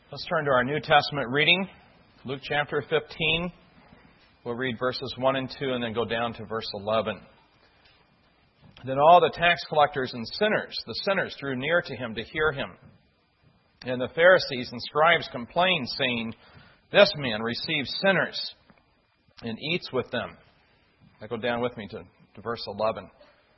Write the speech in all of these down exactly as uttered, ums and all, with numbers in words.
Let's turn to our New Testament reading, Luke chapter fifteen. We'll read verses one and two and then go down to verse eleven. Then all the tax collectors and sinners, the sinners, drew near to him to hear him. And the Pharisees and scribes complained, saying, "This man receives sinners and eats with them." Now go down with me to, to verse eleven.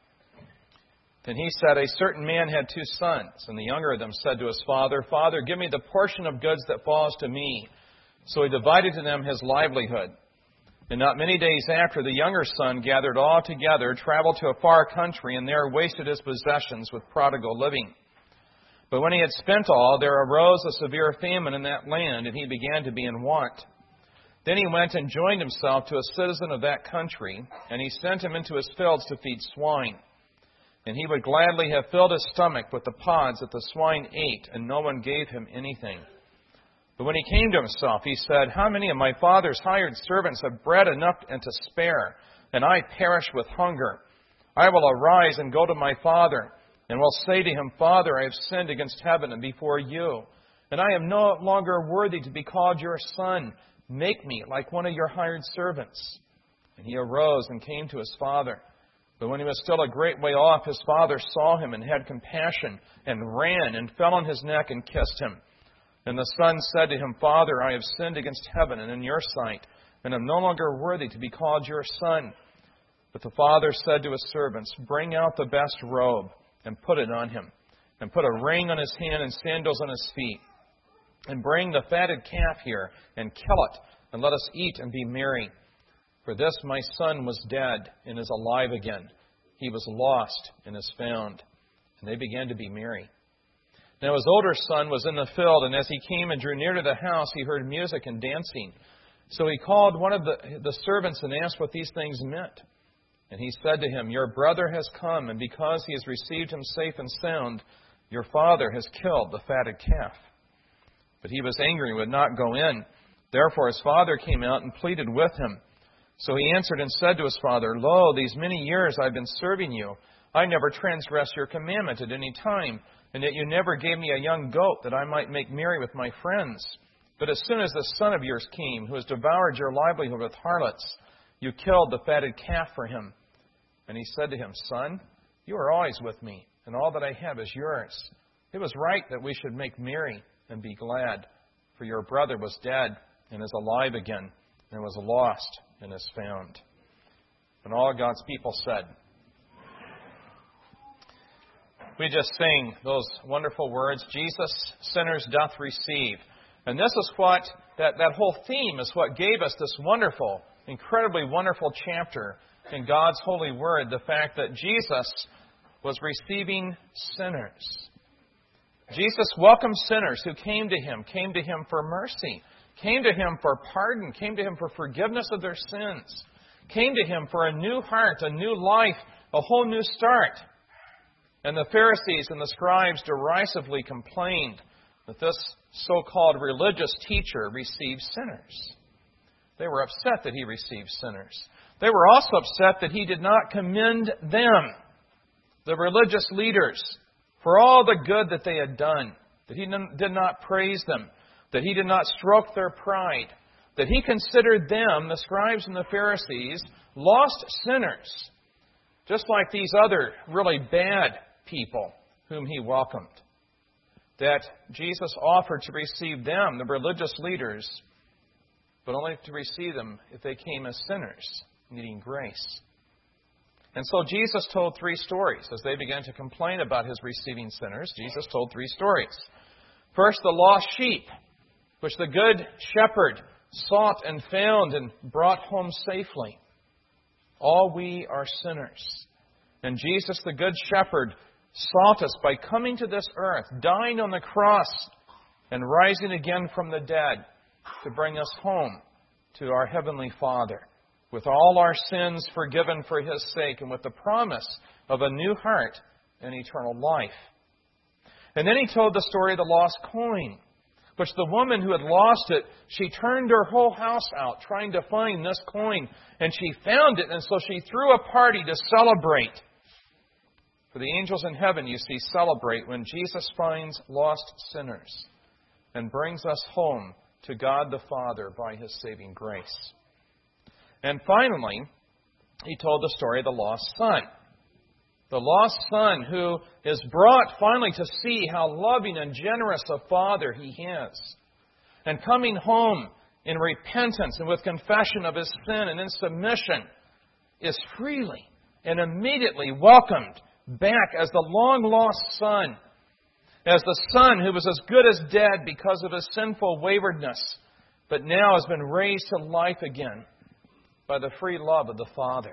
Then he said, "A certain man had two sons, and the younger of them said to his father, 'Father, give me the portion of goods that falls to me.' So he divided to them his livelihood. And not many days after, the younger son gathered all together, traveled to a far country, and there wasted his possessions with prodigal living. But when he had spent all, there arose a severe famine in that land, and he began to be in want. Then he went and joined himself to a citizen of that country, and he sent him into his fields to feed swine. And he would gladly have filled his stomach with the pods that the swine ate, and no one gave him anything. But when he came to himself, he said, 'How many of my father's hired servants have bread enough and to spare, and I perish with hunger? I will arise and go to my father, and will say to him, Father, I have sinned against heaven and before you, and I am no longer worthy to be called your son. Make me like one of your hired servants.' And he arose and came to his father. But when he was still a great way off, his father saw him and had compassion, and ran and fell on his neck and kissed him. And the son said to him, 'Father, I have sinned against heaven and in your sight, and am no longer worthy to be called your son.' But the father said to his servants, 'Bring out the best robe and put it on him, and put a ring on his hand and sandals on his feet. And bring the fatted calf here and kill it, and let us eat and be merry. For this my son was dead and is alive again. He was lost and is found.' And they began to be merry. Now his older son was in the field, and as he came and drew near to the house, he heard music and dancing. So he called one of the, the servants and asked what these things meant. And he said to him, 'Your brother has come, and because he has received him safe and sound, your father has killed the fatted calf.' But he was angry and would not go in. Therefore his father came out and pleaded with him. So he answered and said to his father, 'Lo, these many years I have been serving you. I never transgressed your commandment at any time, and yet you never gave me a young goat that I might make merry with my friends. But as soon as this son of yours came, who has devoured your livelihood with harlots, you killed the fatted calf for him.' And he said to him, 'Son, you are always with me, and all that I have is yours. It was right that we should make merry and be glad, for your brother was dead and is alive again, and was lost and is found.'" And all God's people said. We just sing those wonderful words, "Jesus, sinners doth receive." And this is what, that, that whole theme is what gave us this wonderful, incredibly wonderful chapter in God's holy word, the fact that Jesus was receiving sinners. Jesus welcomed sinners who came to him, came to him for mercy, came to him for pardon, came to him for forgiveness of their sins, came to him for a new heart, a new life, a whole new start. And the Pharisees and the scribes derisively complained that this so-called religious teacher received sinners. They were upset that he received sinners. They were also upset that he did not commend them, the religious leaders, for all the good that they had done, that he did not praise them, that he did not stroke their pride, that he considered them, the scribes and the Pharisees, lost sinners, just like these other really bad people whom he welcomed. That Jesus offered to receive them, the religious leaders, but only to receive them if they came as sinners, needing grace. And so Jesus told three stories. As they began to complain about his receiving sinners, Jesus told three stories. First, the lost sheep, which the good shepherd sought and found and brought home safely. All we are sinners. And Jesus, the good shepherd, sought us by coming to this earth, dying on the cross, and rising again from the dead to bring us home to our Heavenly Father, with all our sins forgiven for his sake, and with the promise of a new heart and eternal life. And then he told the story of the lost coin, which the woman who had lost it, she turned her whole house out trying to find this coin, and she found it, and so she threw a party to celebrate. For the angels in heaven, you see, celebrate when Jesus finds lost sinners. and brings us home to God the Father by His saving grace. And finally, He told the story of the lost son. The lost son who is brought finally to see how loving and generous a Father He is. And coming home in repentance and with confession of his sin and in submission is freely and immediately welcomed back as the long-lost son, as the son who was as good as dead because of his sinful waywardness, but now has been raised to life again by the free love of the Father.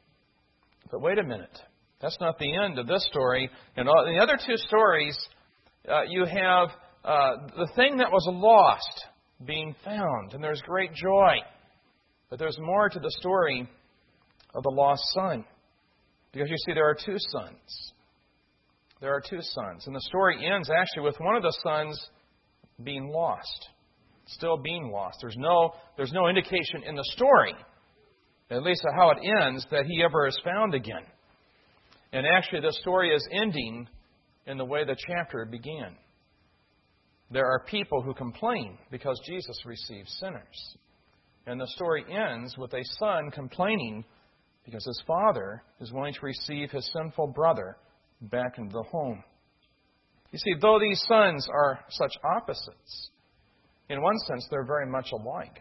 But wait a minute. That's not the end of this story. In all, the other two stories, uh, you have uh, the thing that was lost being found, and there's great joy. But there's more to the story of the lost son. Because you see, there are two sons. There are two sons. And the story ends actually with one of the sons being lost. Still being lost. There's no, there's no indication in the story, at least how it ends, that he ever is found again. And actually the story is ending in the way the chapter began. There are people who complain because Jesus receives sinners. And the story ends with a son complaining because his father is willing to receive his sinful brother back into the home. You see, though these sons are such opposites, in one sense they're very much alike.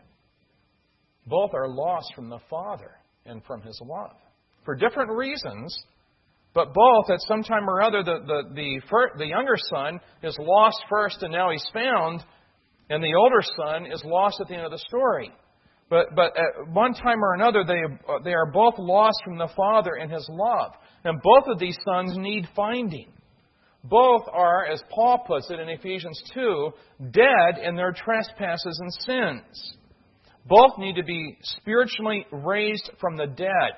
Both are lost from the Father and from His love. For different reasons, but both, at some time or other, the, the, the, fir- the younger son is lost first and now he's found, and the older son is lost at the end of the story. But, but at one time or another, they, they are both lost from the Father and His love. And both of these sons need finding. Both are, as Paul puts it in Ephesians two, dead in their trespasses and sins. Both need to be spiritually raised from the dead.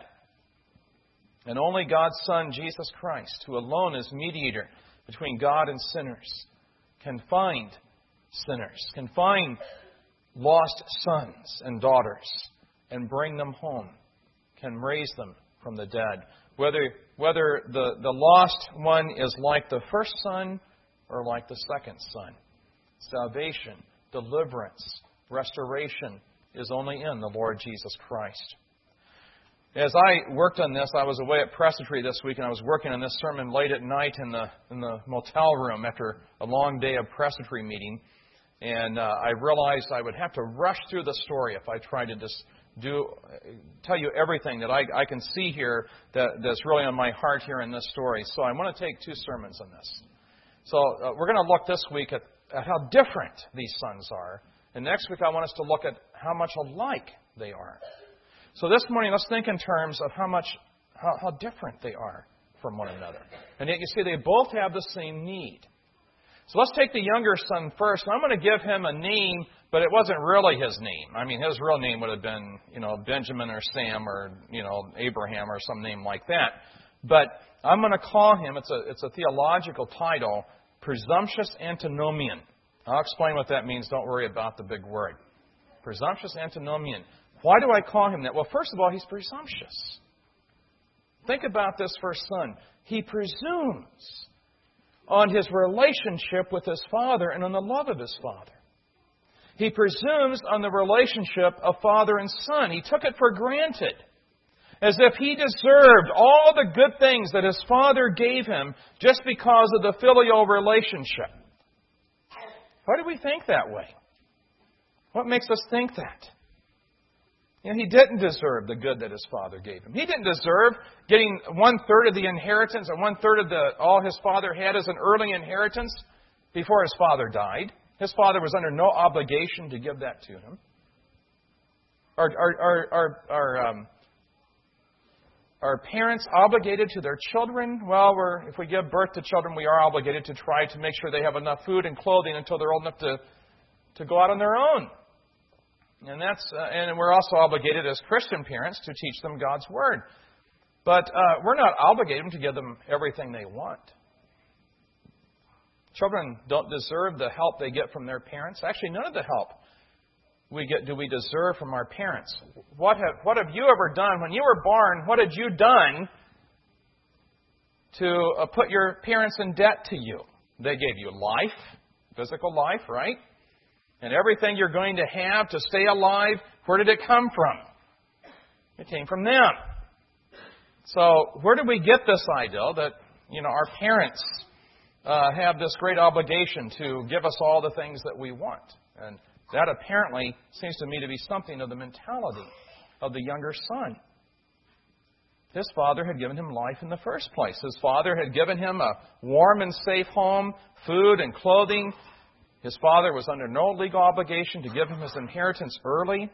And only God's Son, Jesus Christ, who alone is mediator between God and sinners, can find sinners, can find lost sons and daughters, and bring them home, can raise them from the dead. Whether, whether the, the lost one is like the first son or like the second son. Salvation, deliverance, restoration is only in the Lord Jesus Christ. As I worked on this, I was away at Presbytery this week, and I was working on this sermon late at night in the in the motel room after a long day of Presbytery meeting. And uh, I realized I would have to rush through the story if I tried to just do tell you everything that I, I can see here that, that's really on my heart here in this story. So I want to take two sermons on this. So uh, we're going to look this week at, at how different these sons are. And next week I want us to look at how much alike they are. So this morning, let's think in terms of how much, how, how different they are from one another. And yet you see, they both have the same need. So let's take the younger son first. I'm going to give him a name, but it wasn't really his name. I mean, his real name would have been, you know, Benjamin or Sam or, you know, Abraham or some name like that. But I'm going to call him, it's a, it's a theological title, presumptuous antinomian. I'll explain what that means. Don't worry about the big word. Presumptuous antinomian. Why do I call him that? Well, first of all, he's presumptuous. Think about this first son. He presumes on his relationship with his father and on the love of his father. He presumes on the relationship of father and son. He took it for granted, as if he deserved all the good things that his father gave him just because of the filial relationship. Why do we think that way? What makes us think that? You know, he didn't deserve the good that his father gave him. He didn't deserve getting one-third of the inheritance and one-third of the all his father had as an early inheritance before his father died. His father was under no obligation to give that to him. Are, are, are, are, are, um, are parents obligated to their children? Well, we're, if we give birth to children, we are obligated to try to make sure they have enough food and clothing until they're old enough to, to go out on their own. And that's uh, and we're also obligated as Christian parents to teach them God's Word. But uh, we're not obligated to give them everything they want. Children don't deserve the help they get from their parents. Actually, none of the help we get do we deserve from our parents. What have what have you ever done when you were born? What had you done to uh, put your parents in debt to you? They gave you life, physical life, right? And everything you're going to have to stay alive, where did it come from? It came from them. So where did we get this idea that, you know, our parents uh, have this great obligation to give us all the things that we want? And that apparently seems to me to be something of the mentality of the younger son. His father had given him life in the first place. His father had given him a warm and safe home, food and clothing. His father was under no legal obligation to give him his inheritance early.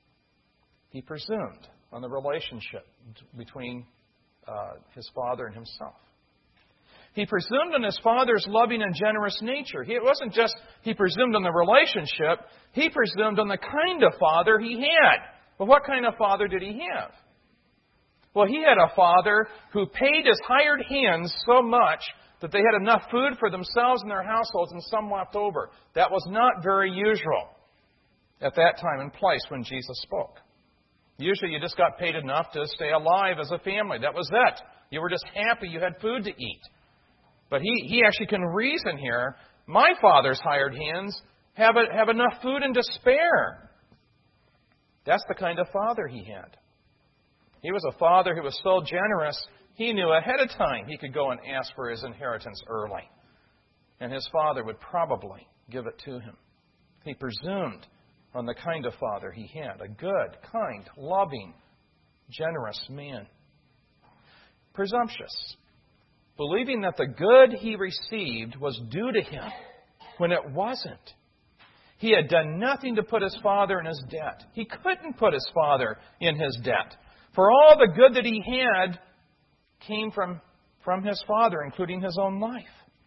He presumed on the relationship between uh, his father and himself. He presumed on his father's loving and generous nature. He, it wasn't just he presumed on the relationship. He presumed on the kind of father he had. Well, what kind of father did he have? Well, he had a father who paid his hired hands so much that they had enough food for themselves and their households and some left over. That was not very usual at that time and place when Jesus spoke. Usually you just got paid enough to stay alive as a family. That was it. You were just happy you had food to eat. But he, he actually can reason here. My father's hired hands have, a, have enough food and to spare. That's the kind of father he had. He was a father who was so generous, he knew ahead of time he could go and ask for his inheritance early. And his father would probably give it to him. He presumed on the kind of father he had. A good, kind, loving, generous man. Presumptuous. Believing that the good he received was due to him when it wasn't. He had done nothing to put his father in his debt. He couldn't put his father in his debt. For all the good that he had came from, from his father, including his own life.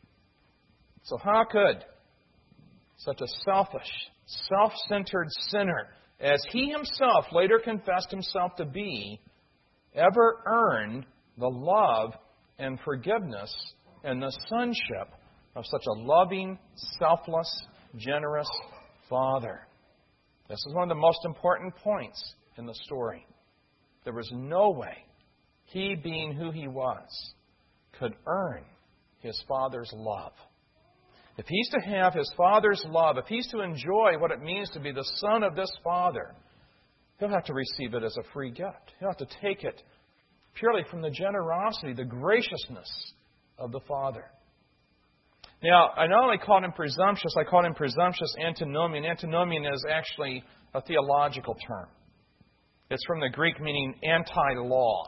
So how could such a selfish, self-centered sinner, as he himself later confessed himself to be, ever earn the love and forgiveness and the sonship of such a loving, selfless, generous father? This is one of the most important points in the story. There was no way he, being who he was, could earn his father's love. If he's to have his father's love, if he's to enjoy what it means to be the son of this father, he'll have to receive it as a free gift. He'll have to take it purely from the generosity, the graciousness of the Father. Now, I not only called him presumptuous, I called him presumptuous antinomian. Antinomian is actually a theological term. It's from the Greek meaning anti-law.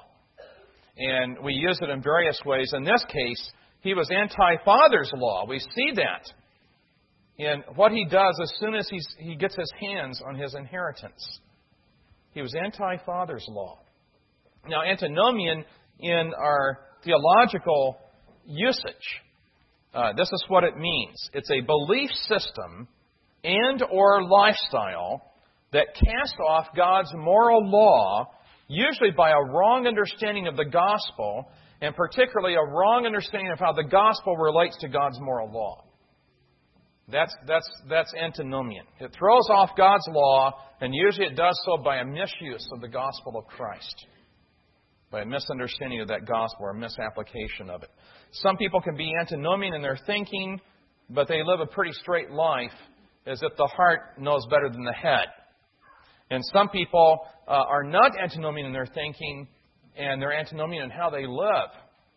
And we use it in various ways. In this case, he was anti-father's law. We see that in what he does as soon as he's, he gets his hands on his inheritance. He was anti-father's law. Now, antinomian in our theological usage, uh, this is what it means. It's a belief system and or lifestyle that cast off God's moral law, usually by a wrong understanding of the gospel, and particularly a wrong understanding of how the gospel relates to God's moral law. That's, that's, that's antinomian. It throws off God's law, and usually it does so by a misuse of the gospel of Christ, by a misunderstanding of that gospel or a misapplication of it. Some people can be antinomian in their thinking, but they live a pretty straight life as if the heart knows better than the head. And some people uh, are not antinomian in their thinking, and they're antinomian in how they live.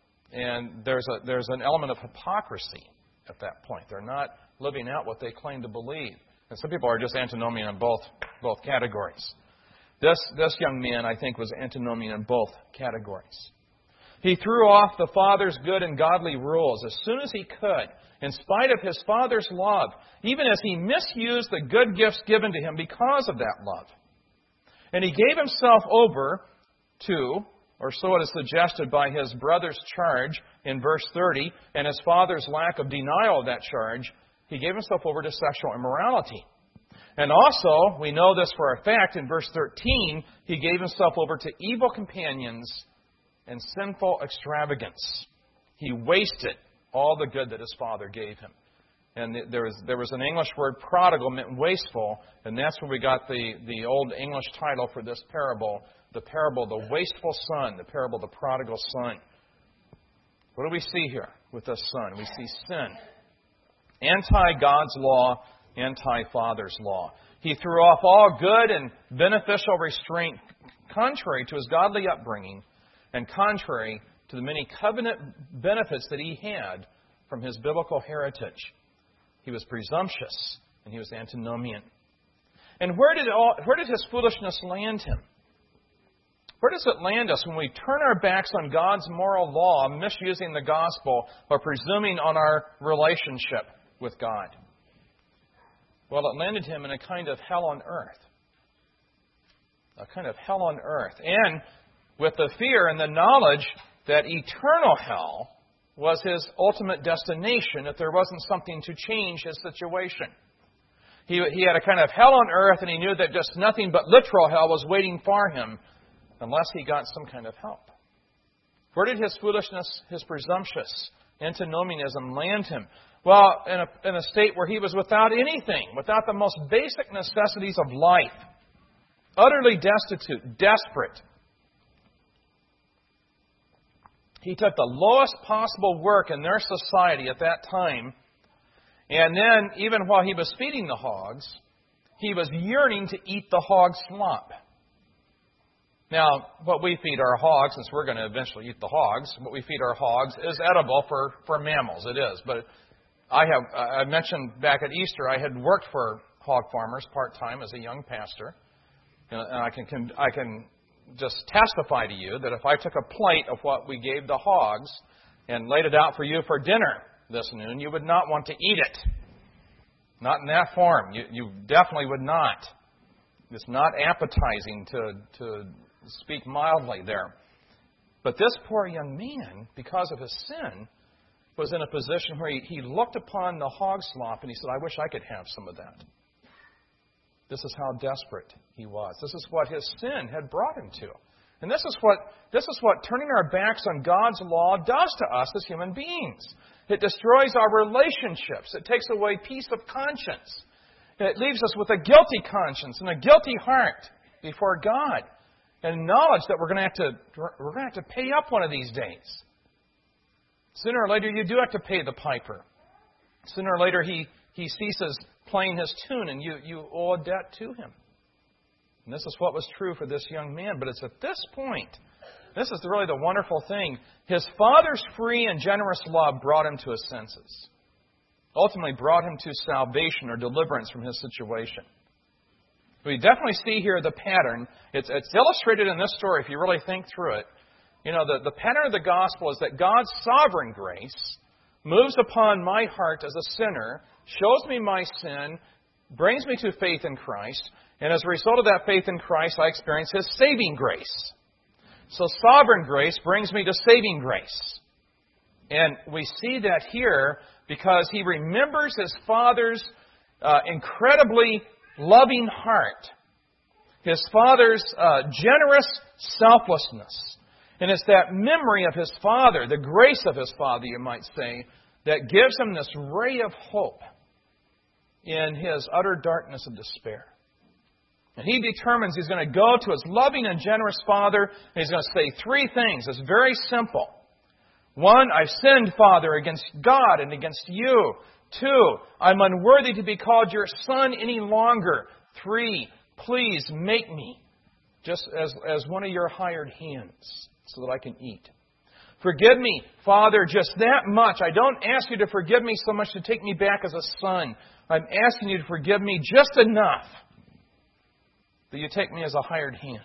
And there's a there's an element of hypocrisy at that point. They're not living out what they claim to believe. And some people are just antinomian in both both categories. This this young man, I think, was antinomian in both categories. He threw off the father's good and godly rules as soon as he could, in spite of his father's love, even as he misused the good gifts given to him because of that love. And he gave himself over to, or so it is suggested by his brother's charge in verse thirty, and his father's lack of denial of that charge, he gave himself over to sexual immorality. And also, we know this for a fact, in verse thirteen, he gave himself over to evil companions and sinful extravagance. He wasted all the good that his father gave him. And there was there was an English word, prodigal, meant wasteful, and that's where we got the, the old English title for this parable, the parable of the wasteful son, the parable of the prodigal son. What do we see here with this son? We see sin. Anti-God's law, anti-father's law. He threw off all good and beneficial restraint contrary to his godly upbringing and contrary to the many covenant benefits that he had from his biblical heritage. He was presumptuous and he was antinomian. And where did all, where did his foolishness land him? Where does it land us when we turn our backs on God's moral law, misusing the gospel, or presuming on our relationship with God? Well, it landed him in a kind of hell on earth. A kind of hell on earth. And with the fear and the knowledge that eternal hell was his ultimate destination if there wasn't something to change his situation. He, he had a kind of hell on earth, and he knew that just nothing but literal hell was waiting for him unless he got some kind of help. Where did his foolishness, his presumptuous antinomianism land him? Well, in a, in a state where he was without anything, without the most basic necessities of life, utterly destitute, desperate. He took the lowest possible work in their society at that time, and then, even while he was feeding the hogs, he was yearning to eat the hog slop. Now, what we feed our hogs, since we're going to eventually eat the hogs, what we feed our hogs is edible for, for mammals. It is. But I have I mentioned back at Easter, I had worked for hog farmers part-time as a young pastor. And I can, can I can just testify to you that if I took a plate of what we gave the hogs and laid it out for you for dinner this noon, you would not want to eat it. Not in that form. You, you definitely would not. It's not appetizing to, to speak mildly there. But this poor young man, because of his sin, was in a position where he, he looked upon the hog slop and he said, I wish I could have some of that. This is how desperate he was. This is what his sin had brought him to. And this is what this is what turning our backs on God's law does to us as human beings. It destroys our relationships. It takes away peace of conscience. It leaves us with a guilty conscience and a guilty heart before God, and knowledge that we're going to have to we're going to have to pay up one of these days. Sooner or later, you do have to pay the piper. Sooner or later, he he ceases playing his tune, and you you owe a debt to him. And this is what was true for this young man. But it's at this point, this is really the wonderful thing. His father's free and generous love brought him to his senses. Ultimately brought him to salvation or deliverance from his situation. We definitely see here the pattern. It's, it's illustrated in this story if you really think through it. You know, the, the pattern of the gospel is that God's sovereign grace moves upon my heart as a sinner, shows me my sin, brings me to faith in Christ, and as a result of that faith in Christ, I experience His saving grace. So sovereign grace brings me to saving grace. And we see that here because he remembers his father's uh, incredibly loving heart, his father's uh, generous selflessness. And it's that memory of his father, the grace of his father, you might say, that gives him this ray of hope in his utter darkness of despair. And he determines he's going to go to his loving and generous father, and he's going to say three things. It's very simple. One, I've sinned, Father, against God and against you. Two, I'm unworthy to be called your son any longer. Three, please make me just as, as one of your hired hands so that I can eat. Forgive me, Father, just that much. I don't ask you to forgive me so much to take me back as a son. I'm asking you to forgive me just enough that you take me as a hired hand.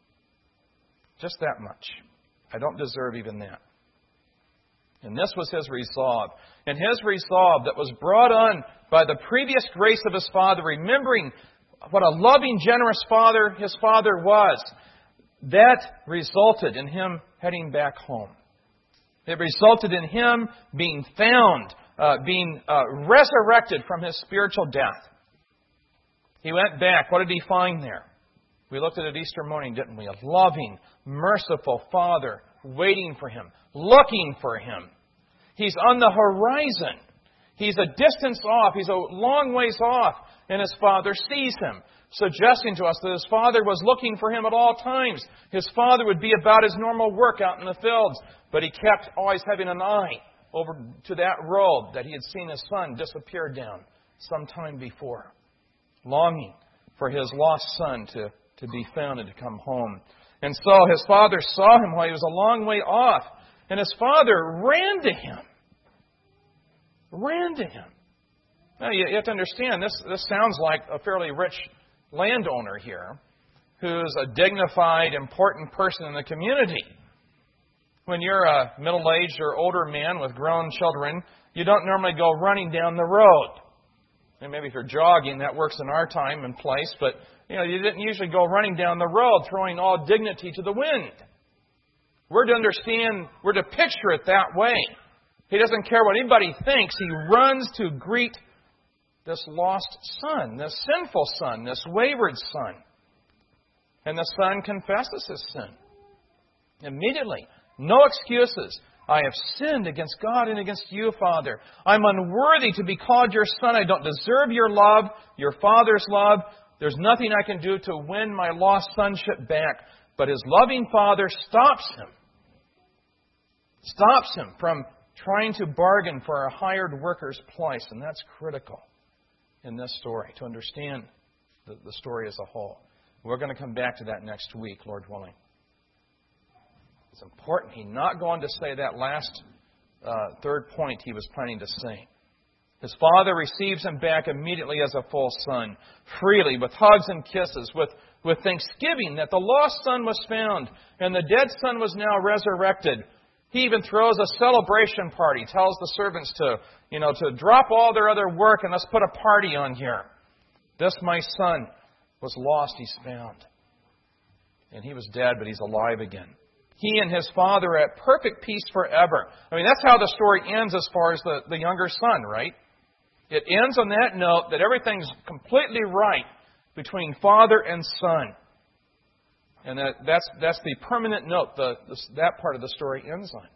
Just that much. I don't deserve even that. And this was his resolve. And his resolve that was brought on by the previous grace of his father, remembering what a loving, generous father his father was, that resulted in him heading back home. It resulted in him being found, uh, being uh, resurrected from his spiritual death. He went back. What did he find there? We looked at it Easter morning, didn't we? A loving, merciful Father waiting for him, looking for him. He's on the horizon. He's a distance off. He's a long ways off. And his Father sees him, suggesting to us that his Father was looking for him at all times. His Father would be about his normal work out in the fields, but he kept always having an eye over to that road that he had seen his son disappear down some time before, longing for his lost son to, to be found and to come home. And so his father saw him while he was a long way off, and his father ran to him. Ran to him. Now, you have to understand, this, this sounds like a fairly rich landowner here who's a dignified, important person in the community. When you're a middle-aged or older man with grown children, you don't normally go running down the road. And maybe if you're jogging, that works in our time and place, but you know, you didn't usually go running down the road throwing all dignity to the wind. We're to understand, we're to picture it that way. He doesn't care what anybody thinks. He runs to greet this lost son, this sinful son, this wayward son. And the son confesses his sin. Immediately. No excuses. I have sinned against God and against you, Father. I'm unworthy to be called your son. I don't deserve your love, your Father's love. There's nothing I can do to win my lost sonship back. But his loving Father stops him. Stops him from trying to bargain for a hired worker's place. And that's critical in this story, to understand the, the story as a whole. We're going to come back to that next week, Lord willing. It's important. He's not going to say that last uh, third point he was planning to say. His father receives him back immediately as a full son, freely, with hugs and kisses, with, with thanksgiving that the lost son was found and the dead son was now resurrected. He even throws a celebration party, tells the servants to, you know, to drop all their other work and let's put a party on here. This, my son, was lost, he's found. And he was dead, but he's alive again. He and his father are at perfect peace forever. I mean, that's how the story ends as far as the, the younger son, right? It ends on that note that everything's completely right between father and son. And that, that's, that's the permanent note the, the, that part of the story ends on.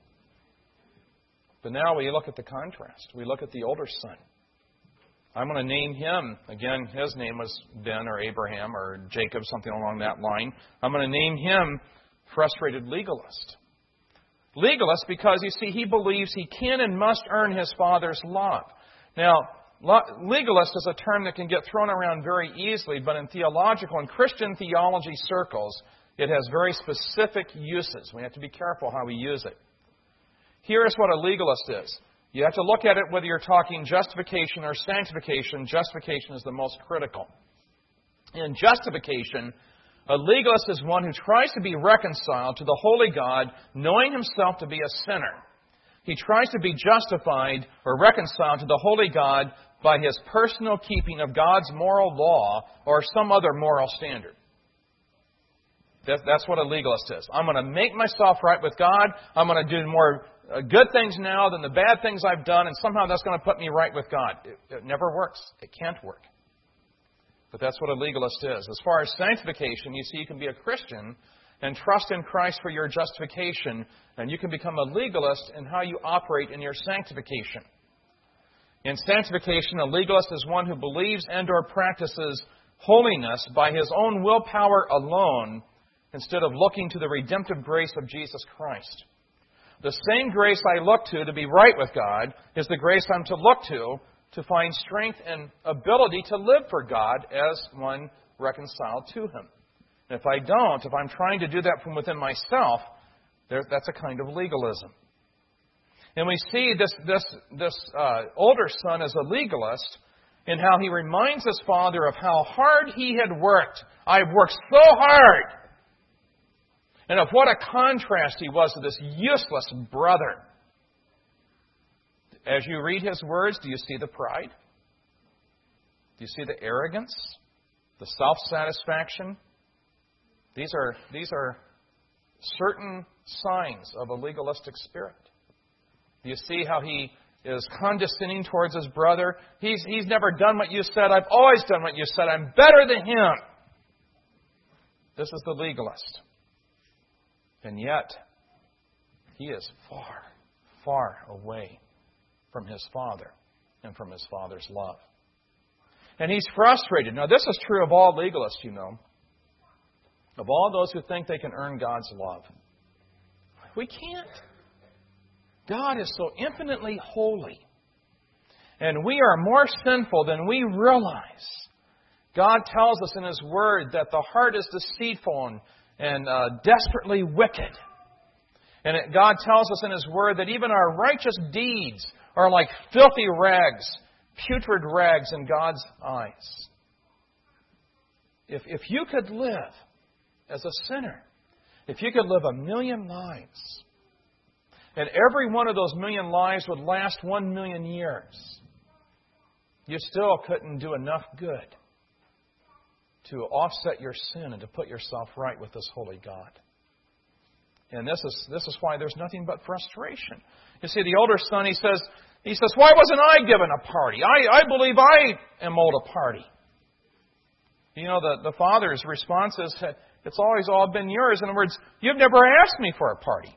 But now we look at the contrast. We look at the older son. I'm going to name him, again, his name was Ben or Abraham or Jacob, something along that line. I'm going to name him frustrated legalist. Legalist because, you see, he believes he can and must earn his father's love. Now, legalist is a term that can get thrown around very easily, but in theological and Christian theology circles, it has very specific uses. We have to be careful how we use it. Here is what a legalist is. You have to look at it whether you're talking justification or sanctification. Justification is the most critical. In justification, a legalist is one who tries to be reconciled to the holy God, knowing himself to be a sinner. He tries to be justified or reconciled to the holy God by his personal keeping of God's moral law or some other moral standard. That's what a legalist is. I'm going to make myself right with God. I'm going to do more good things now than the bad things I've done, and somehow that's going to put me right with God. It, it never works. It can't work. But that's what a legalist is. As far as sanctification, you see, you can be a Christian and trust in Christ for your justification, and you can become a legalist in how you operate in your sanctification. In sanctification, a legalist is one who believes and or practices holiness by his own willpower alone, instead of looking to the redemptive grace of Jesus Christ. The same grace I look to to be right with God is the grace I'm to look to to find strength and ability to live for God as one reconciled to Him. And if I don't, if I'm trying to do that from within myself, there, that's a kind of legalism. And we see this, this, this uh, older son as a legalist in how he reminds his father of how hard he had worked. I've worked so hard. And of what a contrast he was to this useless brother. As you read his words, do you see the pride? Do you see the arrogance? The self-satisfaction? These are, these are certain signs of a legalistic spirit. Do you see how he is condescending towards his brother? He's, he's never done what you said. I've always done what you said. I'm better than him. This is the legalist. And yet, he is far, far away from his Father and from his Father's love. And he's frustrated. Now, this is true of all legalists, you know. Of all those who think they can earn God's love. We can't. God is so infinitely holy. And we are more sinful than we realize. God tells us in His Word that the heart is deceitful and, and uh, desperately wicked. And it, God tells us in His Word that even our righteous deeds are like filthy rags, putrid rags in God's eyes. If, if you could live as a sinner, if you could live a million lives, and every one of those million lives would last one million years, you still couldn't do enough good to offset your sin and to put yourself right with this holy God. And this is this is why there's nothing but frustration. You see, the older son, he says, he says, why wasn't I given a party? I, I believe I am owed a party. You know, the, the father's response is, it's always all been yours. In other words, you've never asked me for a party.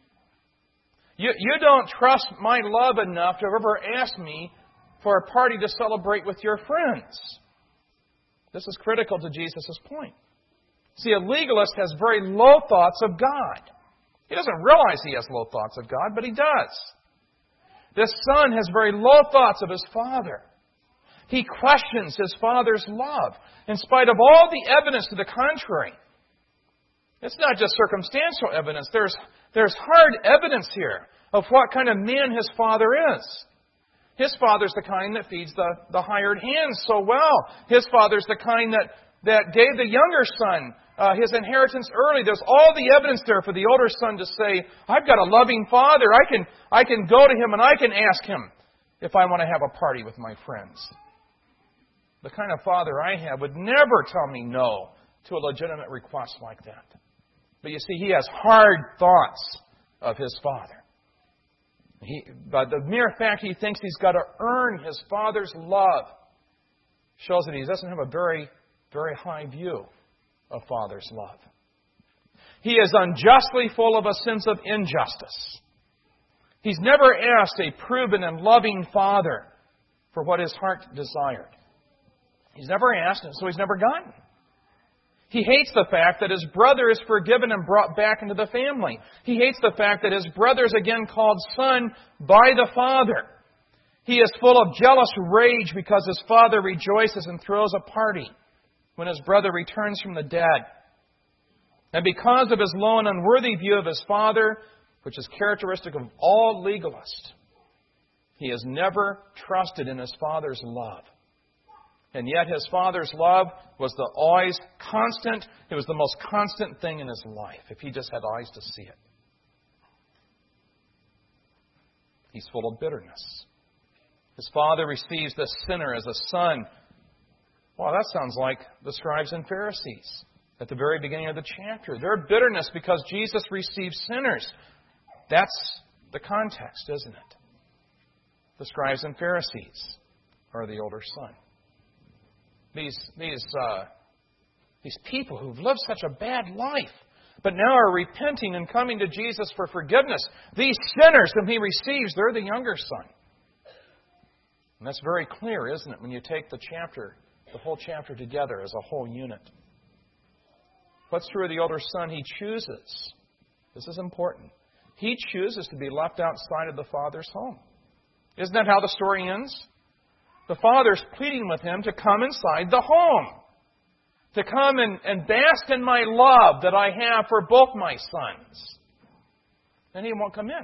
You, you don't trust my love enough to ever ask me for a party to celebrate with your friends. This is critical to Jesus' point. See, a legalist has very low thoughts of God. He doesn't realize he has low thoughts of God, but he does. This son has very low thoughts of his father. He questions his father's love, in spite of all the evidence to the contrary. It's not just circumstantial evidence. There's, there's hard evidence here of what kind of man his father is. His father's the kind that feeds the, the hired hands so well. His father's the kind that, that gave the younger son uh, his inheritance early. There's all the evidence there for the older son to say, I've got a loving father. I can, I can go to him and I can ask him if I want to have a party with my friends. The kind of father I have would never tell me no to a legitimate request like that. But you see, he has hard thoughts of his father. He, but the mere fact he thinks he's got to earn his father's love shows that he doesn't have a very, very high view of father's love. He is unjustly full of a sense of injustice. He's never asked a proven and loving father for what his heart desired. He's never asked, and so he's never gotten. He hates the fact that his brother is forgiven and brought back into the family. He hates the fact that his brother is again called son by the father. He is full of jealous rage because his father rejoices and throws a party when his brother returns from the dead. And because of his low and unworthy view of his father, which is characteristic of all legalists, he has never trusted in his father's love. And yet his father's love was the always constant, it was the most constant thing in his life, if he just had eyes to see it. He's full of bitterness. His father receives this sinner as a son. Well, that sounds like the scribes and Pharisees at the very beginning of the chapter. Their bitterness because Jesus receives sinners. That's the context, isn't it? The scribes and Pharisees are the older son. These, these, uh, these people who've lived such a bad life, but now are repenting and coming to Jesus for forgiveness. These sinners whom he receives, they're the younger son. And that's very clear, isn't it, when you take the chapter, the whole chapter together as a whole unit. What's true of the older son? He chooses. This is important. He chooses to be left outside of the father's home. Isn't that how the story ends? The father's pleading with him to come inside the home. To come and, and bask in my love that I have for both my sons. And he won't come in.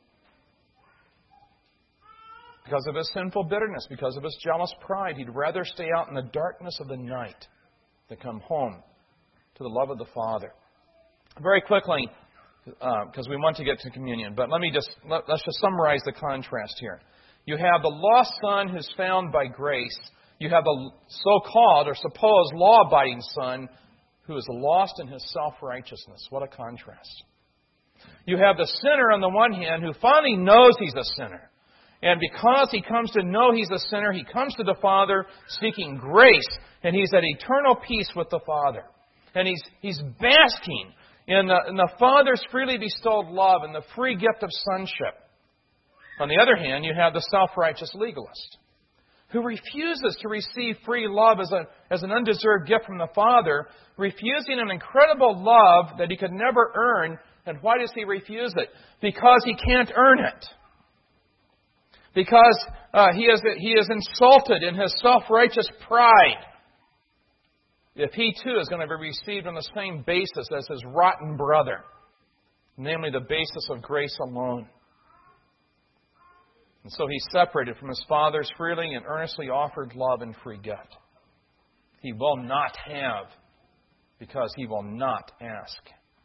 Because of his sinful bitterness, because of his jealous pride, he'd rather stay out in the darkness of the night than come home to the love of the Father. Very quickly, because uh, we want to get to communion, but let me just let, let's just summarize the contrast here. You have the lost son who's found by grace. You have the so-called or supposed law-abiding son who is lost in his self-righteousness. What a contrast. You have the sinner on the one hand who finally knows he's a sinner. And because he comes to know he's a sinner, he comes to the Father seeking grace. And he's at eternal peace with the Father. And he's, he's basking in the, in the Father's freely bestowed love and the free gift of sonship. On the other hand, you have the self-righteous legalist who refuses to receive free love as, a, as an undeserved gift from the Father, refusing an incredible love that he could never earn. And why does he refuse it? Because he can't earn it. because uh, he, is, he is insulted in his self-righteous pride, if he too is going to be received on the same basis as his rotten brother, namely the basis of grace alone. And so he separated from his father's freely and earnestly offered love and free gift. He will not have because he will not ask.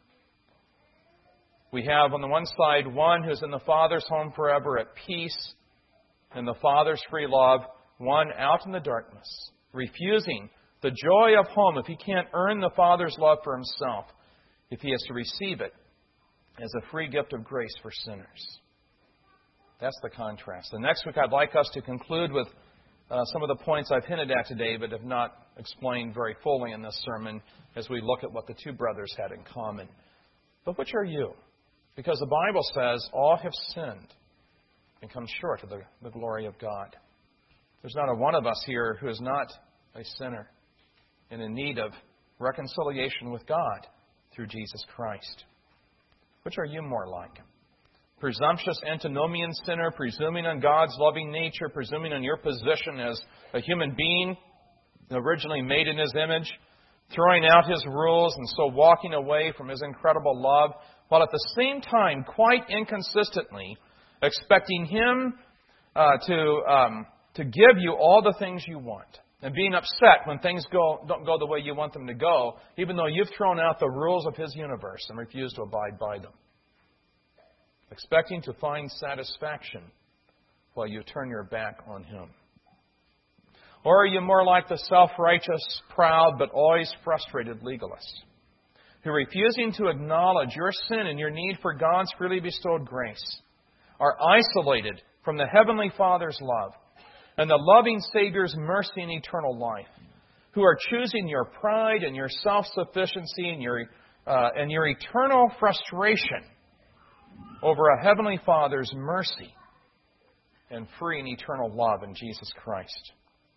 We have on the one side one who's in the Father's home forever at peace in the Father's free love, one out in the darkness, refusing the joy of home if he can't earn the Father's love for himself, if he is to receive it as a free gift of grace for sinners. That's the contrast. And next week I'd like us to conclude with uh, some of the points I've hinted at today but have not explained very fully in this sermon as we look at what the two brothers had in common. But which are you? Because the Bible says all have sinned and come short of the, the glory of God. There's not a one of us here who is not a sinner and in need of reconciliation with God through Jesus Christ. Which are you more like? Presumptuous antinomian sinner, presuming on God's loving nature, presuming on your position as a human being originally made in His image, throwing out His rules and so walking away from His incredible love, while at the same time, quite inconsistently, expecting Him uh, to um, to give you all the things you want, and being upset when things go don't go the way you want them to go, even though you've thrown out the rules of His universe and refused to abide by them. Expecting to find satisfaction while you turn your back on Him. Or are you more like the self-righteous, proud, but always frustrated legalist, who, refusing to acknowledge your sin and your need for God's freely bestowed grace, are isolated from the Heavenly Father's love and the loving Savior's mercy and eternal life, who are choosing your pride and your self-sufficiency and your, uh, and your eternal frustration over a Heavenly Father's mercy and free and eternal love in Jesus Christ.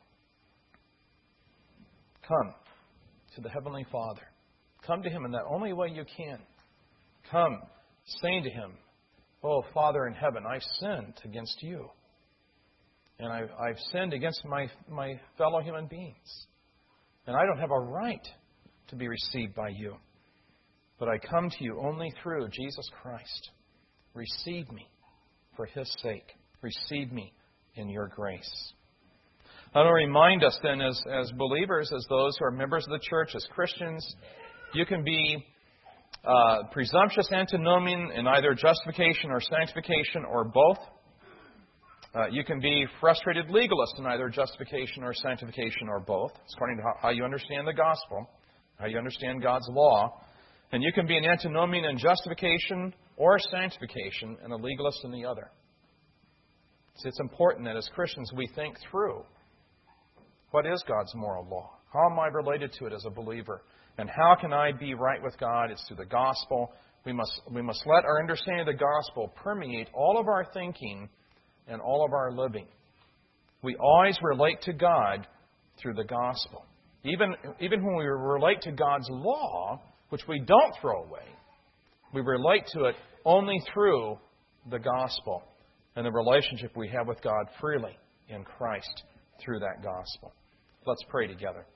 Come to the Heavenly Father. Come to Him in that only way you can. Come, saying to Him, "Oh, Father in heaven, I've sinned against you. And I've, I've sinned against my, my fellow human beings. And I don't have a right to be received by you. But I come to you only through Jesus Christ. Receive me for His sake. Receive me in your grace." I want to remind us then as, as believers, as those who are members of the church, as Christians, you can be uh, presumptuous antinomian in either justification or sanctification or both. Uh, you can be frustrated legalist in either justification or sanctification or both. It's according to how, how you understand the gospel, how you understand God's law. And you can be an antinomian in justification or sanctification and a legalist in the other. So it's important that as Christians we think through, what is God's moral law? How am I related to it as a believer? And how can I be right with God? It's through the gospel. We must, we must let our understanding of the gospel permeate all of our thinking and all of our living. We always relate to God through the gospel. Even, even when we relate to God's law, which we don't throw away, we relate to it only through the gospel and the relationship we have with God freely in Christ through that gospel. Let's pray together.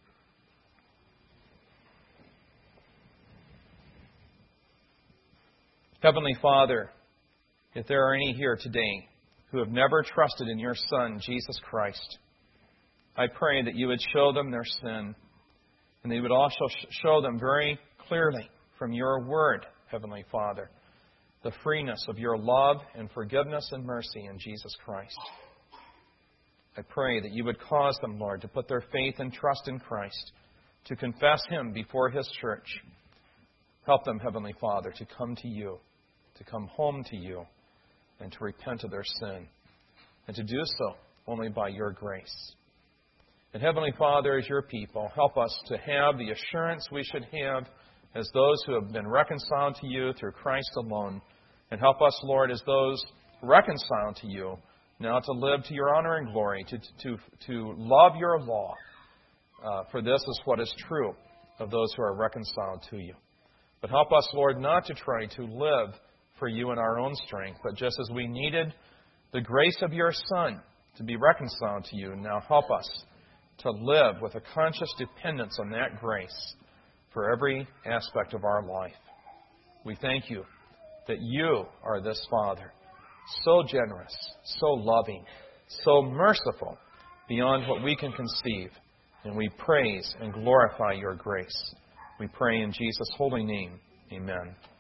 Heavenly Father, if there are any here today who have never trusted in your Son, Jesus Christ, I pray that you would show them their sin, and that you would also show them very clearly from your word, Heavenly Father, the freeness of your love and forgiveness and mercy in Jesus Christ. I pray that you would cause them, Lord, to put their faith and trust in Christ, to confess Him before His church. Help them, Heavenly Father, to come to you, to come home to you, and to repent of their sin, and to do so only by your grace. And Heavenly Father, as your people, help us to have the assurance we should have as those who have been reconciled to you through Christ alone. And help us, Lord, as those reconciled to you, now to live to your honor and glory, to, to, to love your law. Uh, for this is what is true of those who are reconciled to you. But help us, Lord, not to try to live for you in our own strength, but just as we needed the grace of your Son to be reconciled to you. And now help us to live with a conscious dependence on that grace for every aspect of our life. We thank you that you are this Father, so generous, so loving, so merciful, beyond what we can conceive. And we praise and glorify your grace. We pray in Jesus' holy name. Amen.